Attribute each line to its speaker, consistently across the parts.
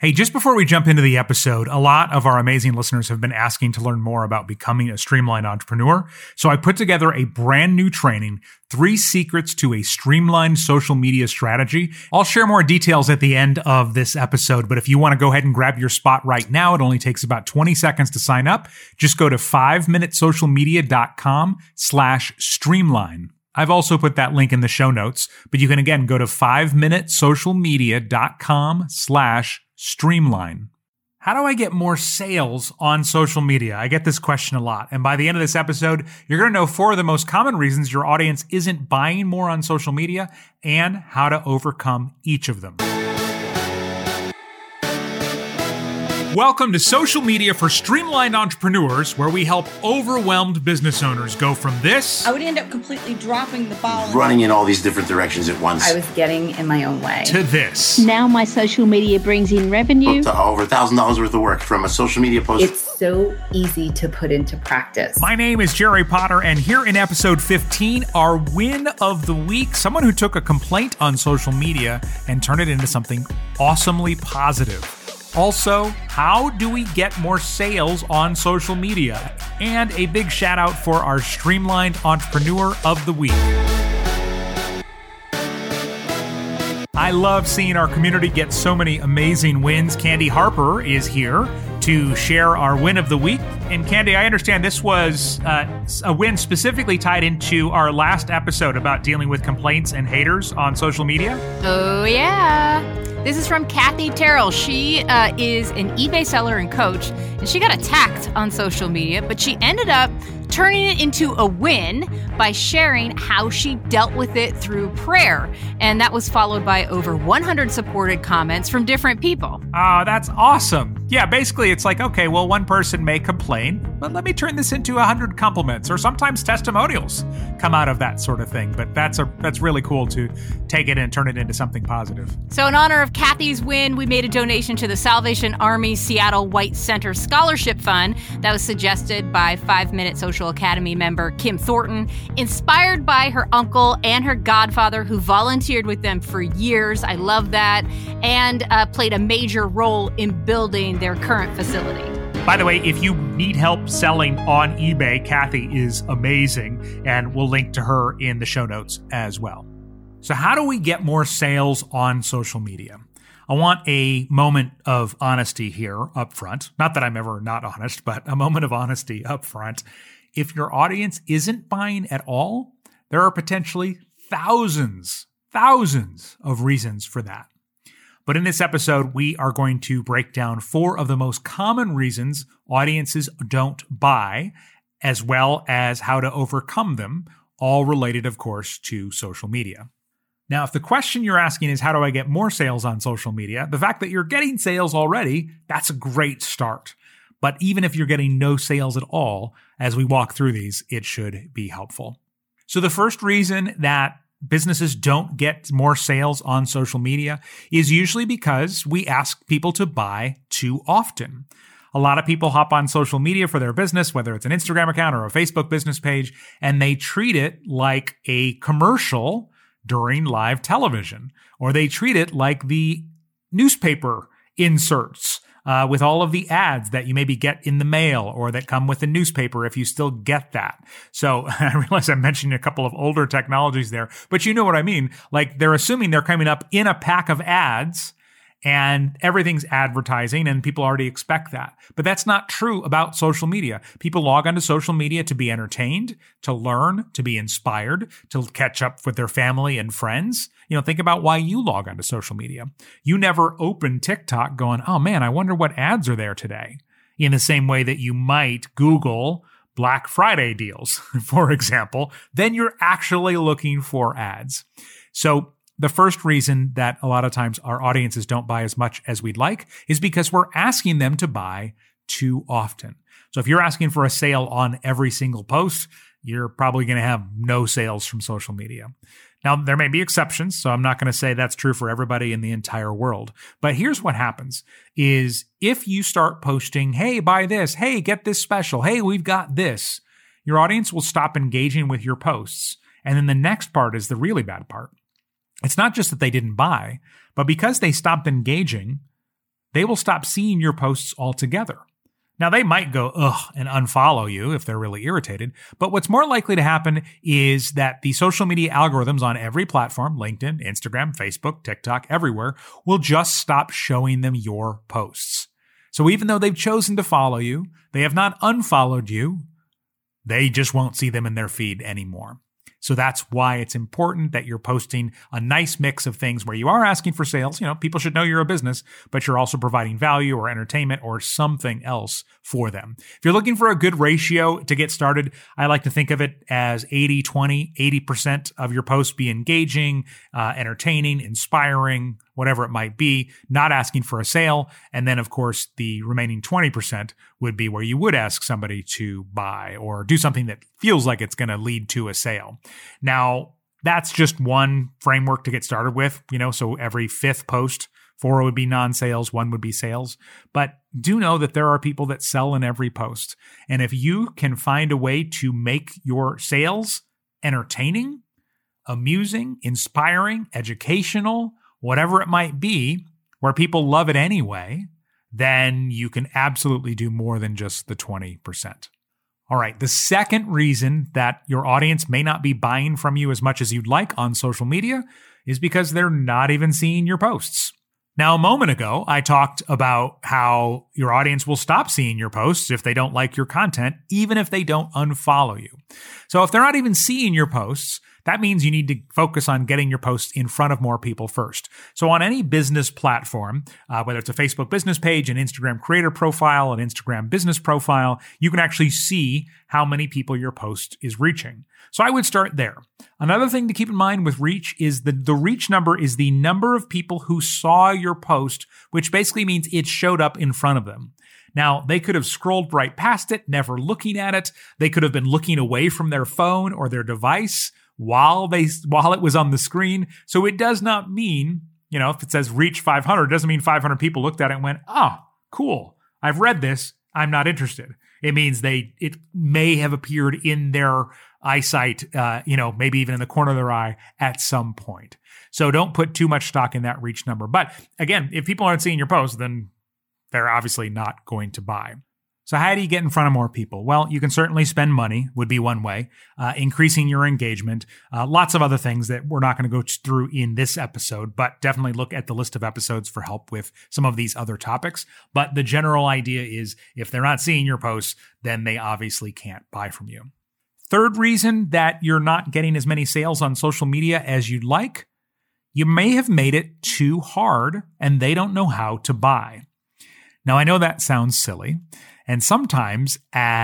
Speaker 1: Hey, just before we jump into the episode, a lot of our amazing listeners have been asking to learn more about becoming a streamlined entrepreneur. So I put together a brand new training, 3 Secrets to a Streamlined Social Media Strategy. I'll share more details at the end of this episode, but if you want to go ahead and grab your spot right now, it only takes about 20 seconds to sign up. Just go to 5minutesocialmedia.com/streamline. I've also put that link in the show notes, but you can again go to 5minutesocialmedia.com/streamline. How do I get more sales on social media? I get this question a lot. And by the end of this episode, you're going to know 4 of the most common reasons your audience isn't buying more on social media and how to overcome each of them. Welcome to Social Media for Streamlined Entrepreneurs, where we help overwhelmed business owners go from this.
Speaker 2: I would end up completely dropping the ball.
Speaker 3: Running in all these different directions at once.
Speaker 4: I was getting in my own way.
Speaker 1: To this.
Speaker 5: Now my social media brings in revenue.
Speaker 3: To over $1,000 worth of work from a social media post.
Speaker 4: It's so easy to put into practice.
Speaker 1: My name is Jerry Potter, and here in episode 15, our win of the week, someone who took a complaint on social media and turned it into something awesomely positive. Also, how do we get more sales on social media? And a big shout out for our Streamlined Entrepreneur of the Week. I love seeing our community get so many amazing wins. Candy Harper is here to share our win of the week. And Candy, I understand this was a win specifically tied into our last episode about dealing with complaints and haters on social media.
Speaker 6: Oh, yeah. This is from Kathy Terrell. She is an eBay seller and coach, and she got attacked on social media, but she ended up turning it into a win by sharing how she dealt with it through prayer. And that was followed by over 100 supported comments from different people.
Speaker 1: That's awesome. Yeah, basically it's like, okay, well, one person may complain, but let me turn this into 100 compliments, or sometimes testimonials come out of that sort of thing. But that's really cool to take it and turn it into something positive.
Speaker 6: So in honor of Kathy's win, we made a donation to the Salvation Army Seattle White Center Scholarship Fund that was suggested by 5 Minute Social Academy member Kim Thornton, inspired by her uncle and her godfather who volunteered with them for years. I love that. And played a major role in building their current facility.
Speaker 1: By the way, if you need help selling on eBay, Kathy is amazing, and we'll link to her in the show notes as well. So how do we get more sales on social media? I want a moment of honesty here up front. Not that I'm ever not honest, but a moment of honesty up front. If your audience isn't buying at all, there are potentially thousands of reasons for that. But in this episode, we are going to break down 4 of the most common reasons audiences don't buy, as well as how to overcome them, all related, of course, to social media. Now, if the question you're asking is, how do I get more sales on social media? The fact that you're getting sales already, that's a great start. But even if you're getting no sales at all, as we walk through these, it should be helpful. So the first reason that businesses don't get more sales on social media is usually because we ask people to buy too often. A lot of people hop on social media for their business, whether it's an Instagram account or a Facebook business page, and they treat it like a commercial during live television, or they treat it like the newspaper inserts with all of the ads that you maybe get in the mail or that come with the newspaper if you still get that. So I realize I'm mentioning a couple of older technologies there, but you know what I mean. Like they're assuming they're coming up in a pack of ads and everything's advertising and people already expect that. But that's not true about social media. People log onto social media to be entertained, to learn, to be inspired, to catch up with their family and friends. You know, think about why you log onto social media. You never open TikTok going, oh man, I wonder what ads are there today. In the same way that you might Google Black Friday deals, for example, then you're actually looking for ads. So the first reason that a lot of times our audiences don't buy as much as we'd like is because we're asking them to buy too often. So if you're asking for a sale on every single post, you're probably going to have no sales from social media. Now, there may be exceptions, so I'm not going to say that's true for everybody in the entire world. But here's what happens is if you start posting, hey, buy this, hey, get this special, hey, we've got this, your audience will stop engaging with your posts. And then the next part is the really bad part. It's not just that they didn't buy, but because they stopped engaging, they will stop seeing your posts altogether. Now, they might go, ugh, and unfollow you if they're really irritated. But what's more likely to happen is that the social media algorithms on every platform, LinkedIn, Instagram, Facebook, TikTok, everywhere, will just stop showing them your posts. So even though they've chosen to follow you, they have not unfollowed you. They just won't see them in their feed anymore. So that's why it's important that you're posting a nice mix of things where you are asking for sales. You know, people should know you're a business, but you're also providing value or entertainment or something else for them. If you're looking for a good ratio to get started, I like to think of it as 80-20, 80% of your posts be engaging, entertaining, inspiring, whatever it might be, not asking for a sale. And then, of course, the remaining 20% would be where you would ask somebody to buy or do something that feels like it's going to lead to a sale. Now, that's just one framework to get started with, you know, so every fifth post, 4 would be non-sales, 1 would be sales. But do know that there are people that sell in every post. And if you can find a way to make your sales entertaining, amusing, inspiring, educational, whatever it might be, where people love it anyway, then you can absolutely do more than just the 20%. All right, the second reason that your audience may not be buying from you as much as you'd like on social media is because they're not even seeing your posts. Now, a moment ago, I talked about how your audience will stop seeing your posts if they don't like your content, even if they don't unfollow you. So if they're not even seeing your posts, that means you need to focus on getting your posts in front of more people first. So on any business platform, whether it's a Facebook business page, an Instagram creator profile, an Instagram business profile, you can actually see how many people your post is reaching. So I would start there. Another thing to keep in mind with reach is the reach number is the number of people who saw your post, which basically means it showed up in front of them. Now, they could have scrolled right past it, never looking at it. They could have been looking away from their phone or their device while it was on the screen. So it does not mean, you know, if it says reach 500, it doesn't mean 500 people looked at it and went, oh, cool. I've read this. I'm not interested. It means it may have appeared in their eyesight, maybe even in the corner of their eye at some point. So don't put too much stock in that reach number. But again, if people aren't seeing your post, then they're obviously not going to buy. So how do you get in front of more people? Well, you can certainly spend money, would be one way, increasing your engagement, lots of other things that we're not going to go through in this episode, but definitely look at the list of episodes for help with some of these other topics. But the general idea is if they're not seeing your posts, then they obviously can't buy from you. Third reason that you're not getting as many sales on social media as you'd like, you may have made it too hard and they don't know how to buy. Now, I know that sounds silly. And sometimes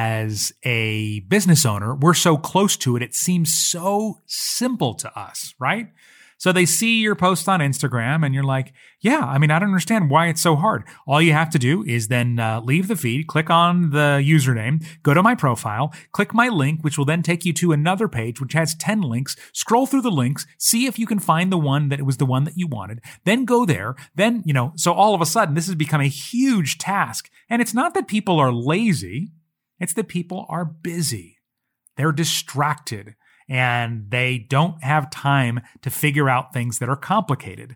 Speaker 1: as a business owner, we're so close to it, it seems so simple to us, right? So they see your post on Instagram and you're like, yeah, I don't understand why it's so hard. All you have to do is then leave the feed, click on the username, go to my profile, click my link, which will then take you to another page, which has 10 links, scroll through the links, see if you can find the one that was the one that you wanted, then go there. Then, so all of a sudden this has become a huge task. And it's not that people are lazy. It's that people are busy. They're distracted. And they don't have time to figure out things that are complicated.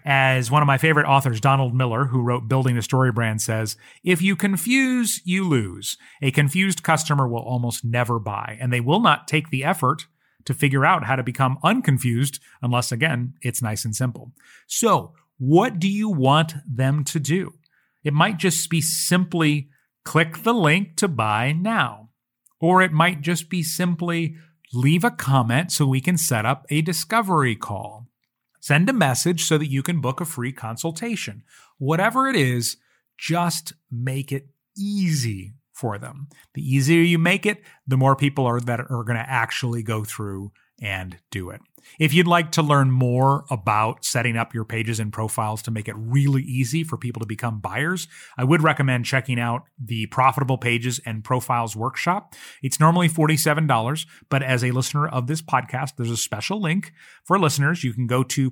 Speaker 1: As one of my favorite authors, Donald Miller, who wrote Building a Story Brand, says, if you confuse, you lose. A confused customer will almost never buy, and they will not take the effort to figure out how to become unconfused unless, again, it's nice and simple. So what do you want them to do? It might just be simply click the link to buy now. Or it might just be simply leave a comment so we can set up a discovery call. Send a message so that you can book a free consultation. Whatever it is, just make it easy for them. The easier you make it, the more people are going to actually go through and do it. If you'd like to learn more about setting up your pages and profiles to make it really easy for people to become buyers, I would recommend checking out the Profitable Pages and Profiles Workshop. It's normally $47, but as a listener of this podcast, there's a special link for listeners. You can go to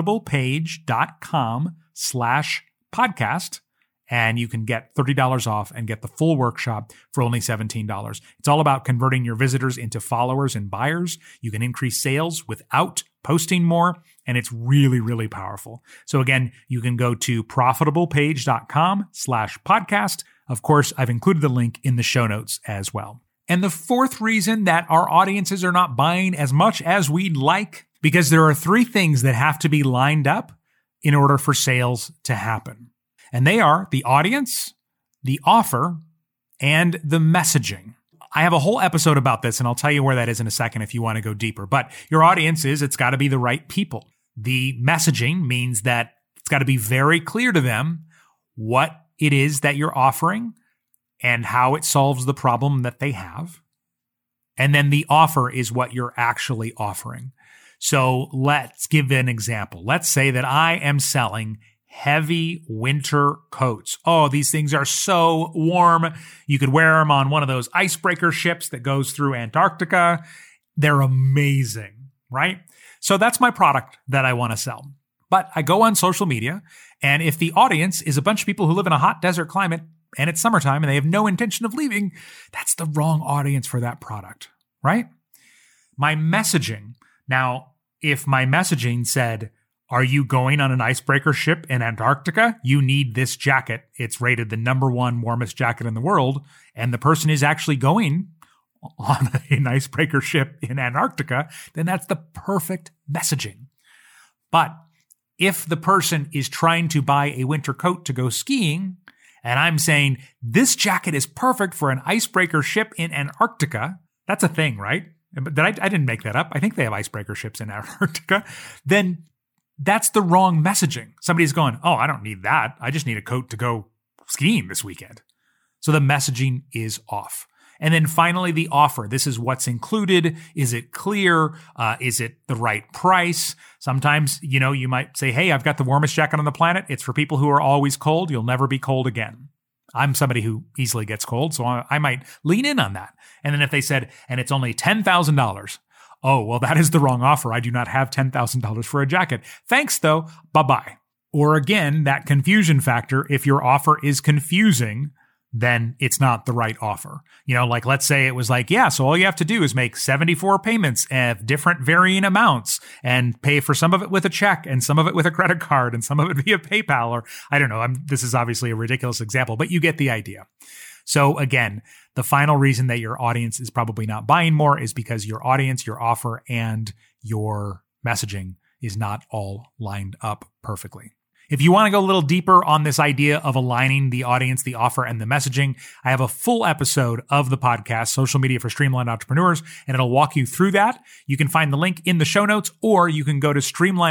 Speaker 1: profitablepage.com/podcast. And you can get $30 off and get the full workshop for only $17. It's all about converting your visitors into followers and buyers. You can increase sales without posting more, and it's really, really powerful. So again, you can go to profitablepage.com/podcast. Of course, I've included the link in the show notes as well. And the fourth reason that our audiences are not buying as much as we'd like, because there are 3 things that have to be lined up in order for sales to happen. And they are the audience, the offer, and the messaging. I have a whole episode about this, and I'll tell you where that is in a second if you want to go deeper. But your audience it's got to be the right people. The messaging means that it's got to be very clear to them what it is that you're offering and how it solves the problem that they have. And then the offer is what you're actually offering. So let's give an example. Let's say that I am selling heavy winter coats. Oh, these things are so warm. You could wear them on one of those icebreaker ships that goes through Antarctica. They're amazing, right? So that's my product that I want to sell. But I go on social media, and if the audience is a bunch of people who live in a hot desert climate and it's summertime and they have no intention of leaving, that's the wrong audience for that product, right? My messaging. Now, if my messaging said, are you going on an icebreaker ship in Antarctica? You need this jacket. It's rated the #1 warmest jacket in the world. And the person is actually going on an icebreaker ship in Antarctica, then that's the perfect messaging. But if the person is trying to buy a winter coat to go skiing, and I'm saying this jacket is perfect for an icebreaker ship in Antarctica, that's a thing, right? But I didn't make that up. I think they have icebreaker ships in Antarctica. Then that's the wrong messaging. Somebody's going, oh, I don't need that. I just need a coat to go skiing this weekend. So the messaging is off. And then finally, the offer. This is what's included. Is it clear? Is it the right price? Sometimes, you might say, hey, I've got the warmest jacket on the planet. It's for people who are always cold. You'll never be cold again. I'm somebody who easily gets cold, so I might lean in on that. And then if they said, and it's only $10,000, oh, well, that is the wrong offer. I do not have $10,000 for a jacket. Thanks, though. Bye-bye. Or again, that confusion factor. If your offer is confusing, then it's not the right offer. Like let's say it was like, yeah, so all you have to do is make 74 payments at different varying amounts and pay for some of it with a check and some of it with a credit card and some of it via PayPal, or I don't know. This is obviously a ridiculous example, but you get the idea. So again, the final reason that your audience is probably not buying more is because your audience, your offer, and your messaging is not all lined up perfectly. If you want to go a little deeper on this idea of aligning the audience, the offer, and the messaging, I have a full episode of the podcast, Social Media for Streamlined Entrepreneurs, and it'll walk you through that. You can find the link in the show notes, or you can go to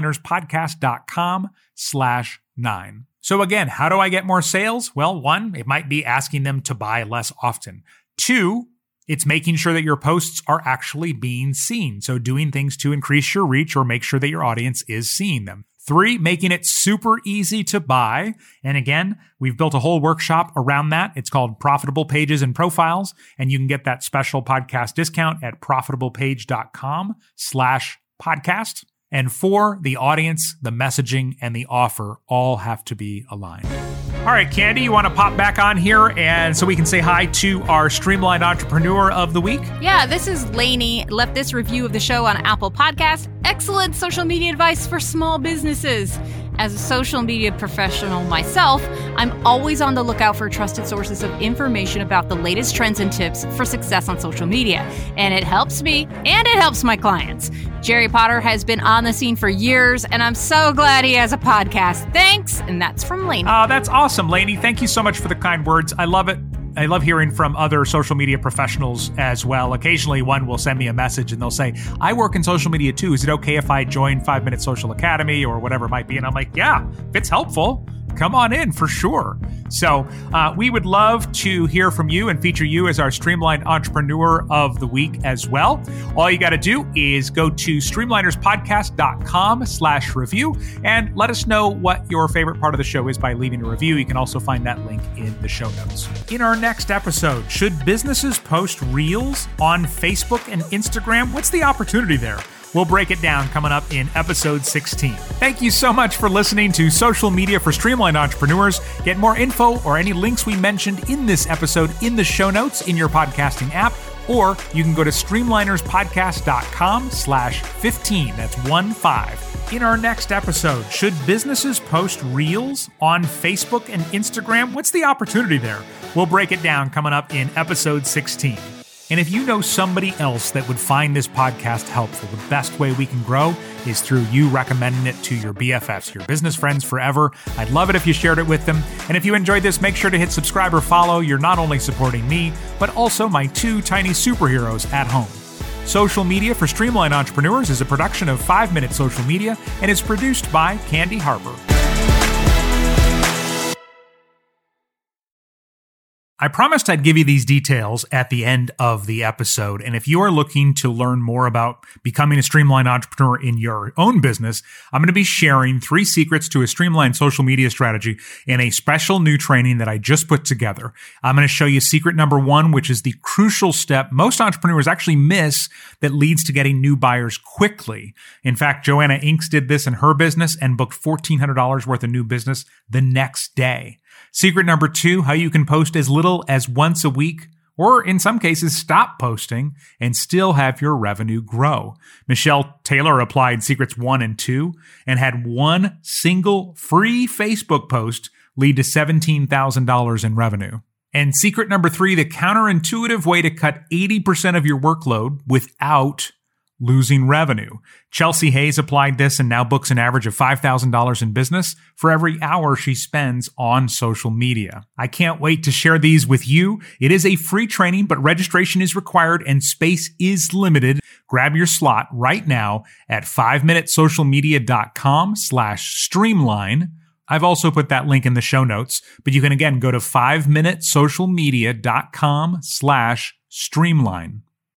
Speaker 1: streamlinerspodcast.com/9. So again, how do I get more sales? Well, 1, it might be asking them to buy less often. 2, it's making sure that your posts are actually being seen. So doing things to increase your reach or make sure that your audience is seeing them. 3, making it super easy to buy. And again, we've built a whole workshop around that. It's called Profitable Pages and Profiles. And you can get that special podcast discount at profitablepage.com/podcast. And 4, the audience, the messaging, and the offer all have to be aligned. All right, Candy, you want to pop back on here and so we can say hi to our Streamlined Entrepreneur of the Week?
Speaker 6: Yeah, this is Lainey. Left this review of the show on Apple Podcasts. Excellent social media advice for small businesses. As a social media professional myself, I'm always on the lookout for trusted sources of information about the latest trends and tips for success on social media. And it helps me and it helps my clients. Jerry Potter has been on the scene for years, and I'm so glad he has a podcast. Thanks. And that's from Lainey.
Speaker 1: Oh, that's awesome, Lainey. Thank you so much for the kind words. I love it. I love hearing from other social media professionals as well. Occasionally, one will send me a message and they'll say, I work in social media too. Is it okay if I join 5 Minute Social Academy or whatever it might be? And I'm like, yeah, if it's helpful, come on in for sure. So we would love to hear from you and feature you as our Streamlined Entrepreneur of the Week as well. All you got to do is go to streamlinerspodcast.com/review and let us know what your favorite part of the show is by leaving a review. You can also find that link in the show notes. In our next episode, should businesses post reels on Facebook and Instagram? What's the opportunity there? We'll break it down coming up in episode 16. Thank you so much for listening to Social Media for Streamlined Entrepreneurs. Get more info or any links we mentioned in this episode in the show notes in your podcasting app, Or you can go to streamlinerspodcast.com/15. That's 15. In our next episode, should businesses post reels on Facebook and Instagram? What's the opportunity there? We'll break it down coming up in episode 16. And if you know somebody else that would find this podcast helpful, the best way we can grow is through you recommending it to your BFFs, your business friends forever. I'd love it if you shared it with them. And if you enjoyed this, make sure to hit subscribe or follow. You're not only supporting me, but also my two tiny superheroes at home. Social Media for Streamline Entrepreneurs is a production of 5 Minute Social Media and is produced by Candy Harper. I promised I'd give you these details at the end of the episode, and if you are looking to learn more about becoming a streamlined entrepreneur in your own business, I'm going to be sharing 3 secrets to a streamlined social media strategy in a special new training that I just put together. I'm going to show you secret number 1, which is the crucial step most entrepreneurs actually miss that leads to getting new buyers quickly. In fact, Joanna Inks did this in her business and booked $1,400 worth of new business the next day. Secret number 2, how you can post as little as once a week, or in some cases, stop posting and still have your revenue grow. Michelle Taylor applied secrets 1 and 2 and had one single free Facebook post lead to $17,000 in revenue. And secret number 3, the counterintuitive way to cut 80% of your workload without losing revenue. Chelsea Hayes applied this and now books an average of $5,000 in business for every hour she spends on social media. I can't wait to share these with you. It is a free training, but registration is required and space is limited. Grab your slot right now at 5minutesocialmedia.com/streamline. I've also put that link in the show notes, but you can again go to 5minutesocialmedia.com/streamline.